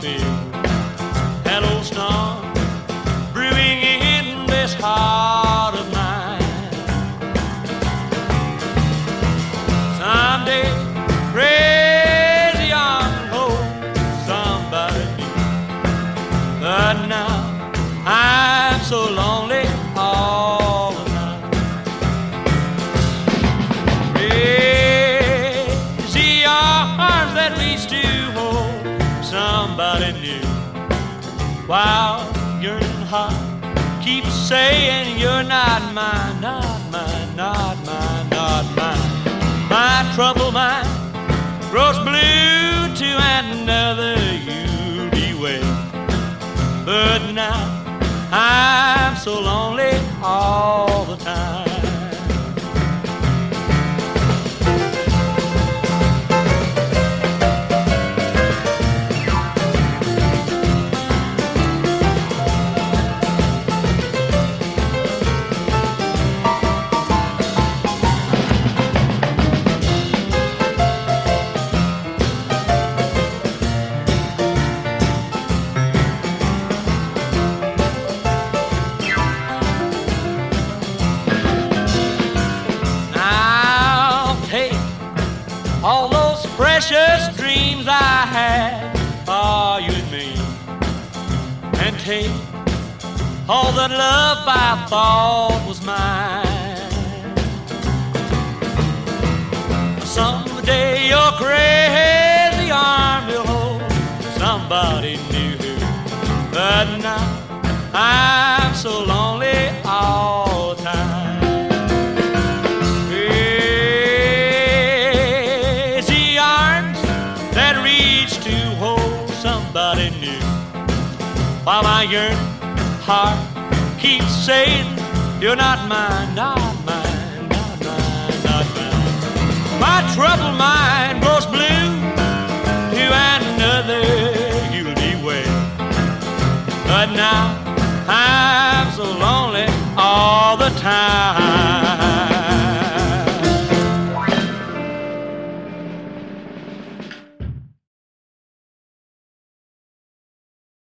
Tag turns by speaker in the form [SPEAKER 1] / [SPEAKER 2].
[SPEAKER 1] feel that old storm brewing in this heart of mine. Someday, crazy arms will hold somebody new, but now I'm so lonely all the time. Crazy arms that reach to hold somebody new, while yearning heart keeps saying you're not mine, not mine, not mine, not mine. My troubled mind grows blue to another you'll be with, but now I'm so lonely all the time. All those precious dreams I had for you and me, and take all that love I thought was mine. Someday your crazy arm will hold somebody new, but now I'm so lonely all the time. Somebody new, while my yearning heart keeps saying you're not mine, not mine, not mine, not mine. My troubled mind grows blue to another you'll be with, but now I'm so lonely all the time.